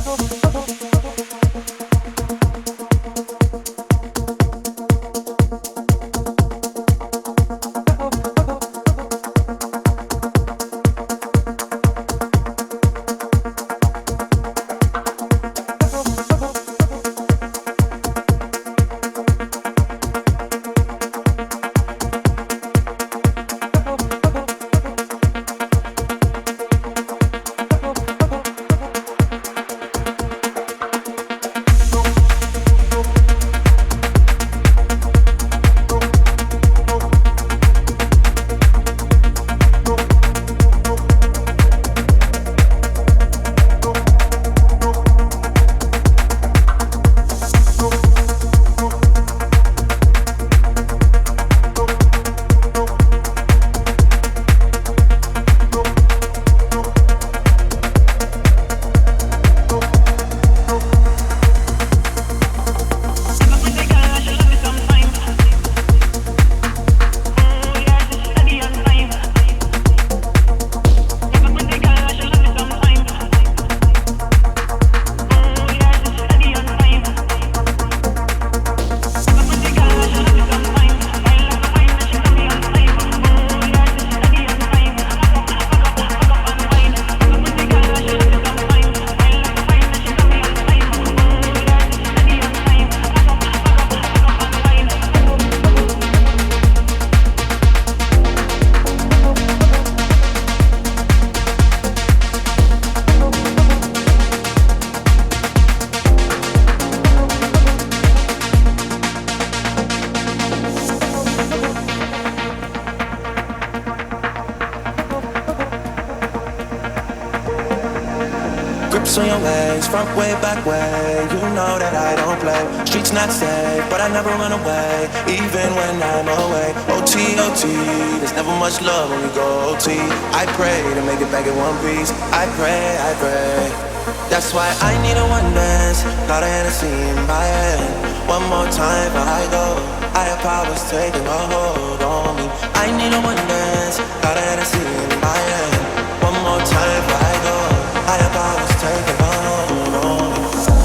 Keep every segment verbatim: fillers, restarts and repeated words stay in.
Grips on your ways, front way, back way. You know that I don't play. Streets not safe, but I never run away, even when I'm away. O T, O T, there's never much love when we go O T. I pray to make it back in one piece. I pray, I pray. That's why I need a one dance. Got a Hennessy in my hand. One more time before I go. Higher powers taking a hold on me. I need a one dance. Got a Hennessy in my hand. One more time before I go. Higher powers taking a hold on me.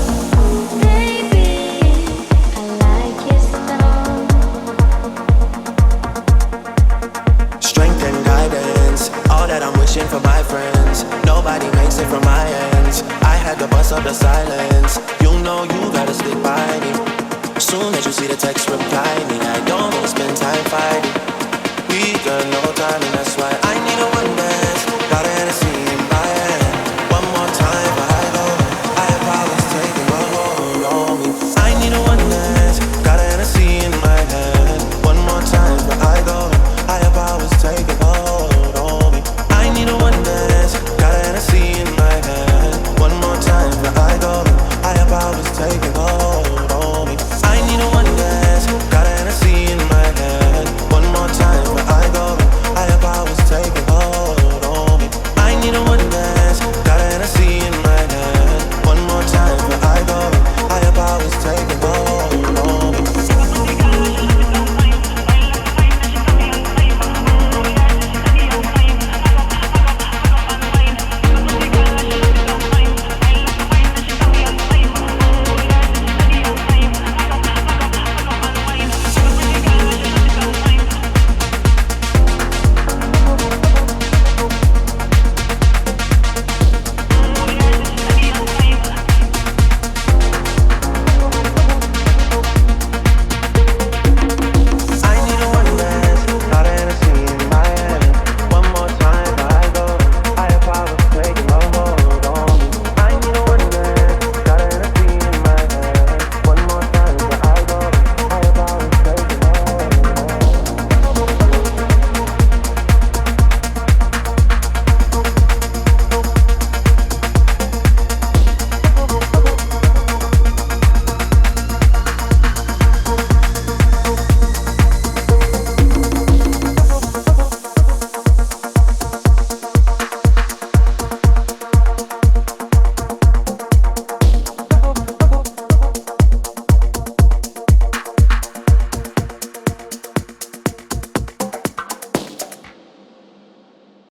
Baby, I like your style. Strength and guidance, all that I'm wishing for my friends. Nobody makes it from my ends. I had to bust up the silence. You know you gotta stick by me. As soon as you see the text, reply me. I don't wanna spend time fighting. We got no time, and that's why I need a one dance. Got a Hennessy